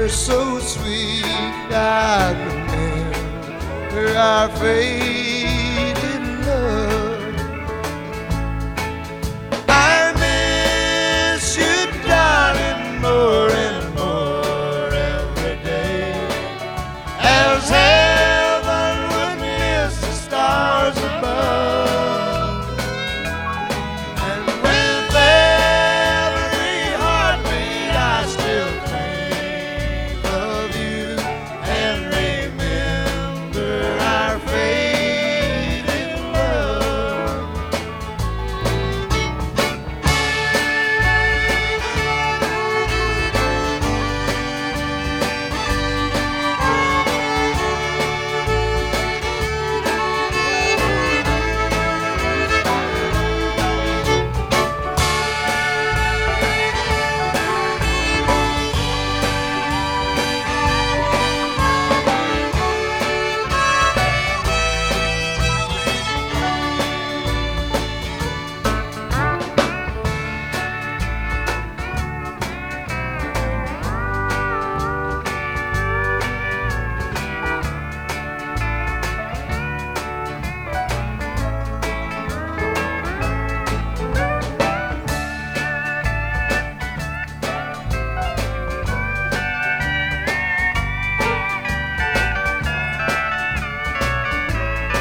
were so sweet. I remember our faded love. I miss you, darling, more and more every day, as heaven would miss the stars above. And with every heartbeat I still think of you and remember our faded love.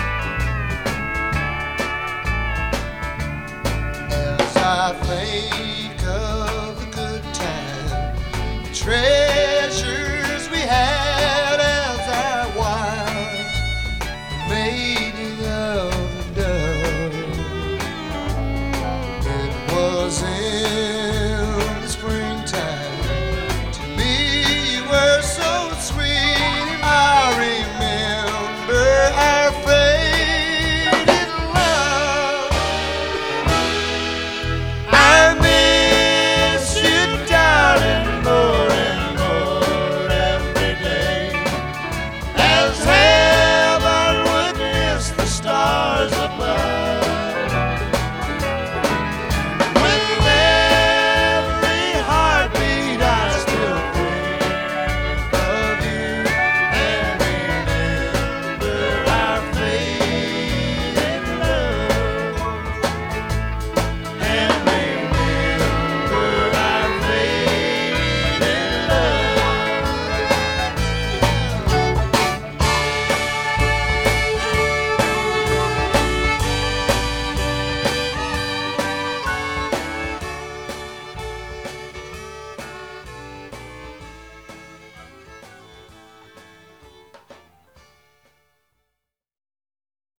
As I think